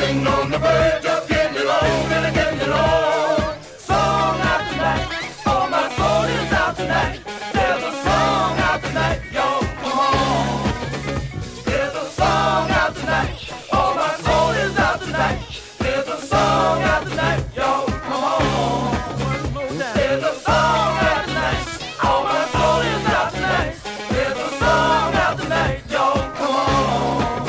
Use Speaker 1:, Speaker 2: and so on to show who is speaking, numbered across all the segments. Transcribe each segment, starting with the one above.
Speaker 1: Sitting on the verge of getting along and getting along. Song out tonight, oh my soul is out tonight. There's a song out tonight, y'all, come on. There's a song out tonight, oh my soul is out tonight. There's a song out tonight, y'all, come on. There's a song out tonight, oh my soul is out tonight. There's a song out tonight, y'all, come on.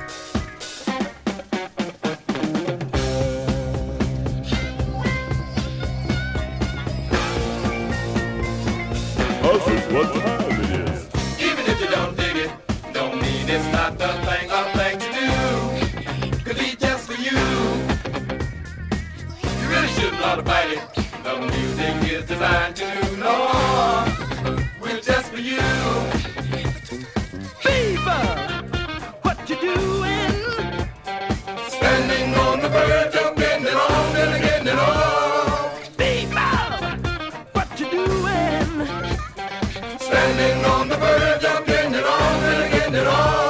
Speaker 2: This is what time it is.
Speaker 1: Even if you don't dig it, don't mean it's not the thing or thing to do. Could be just for you. You really shouldn't ought to bite it. The music is designed to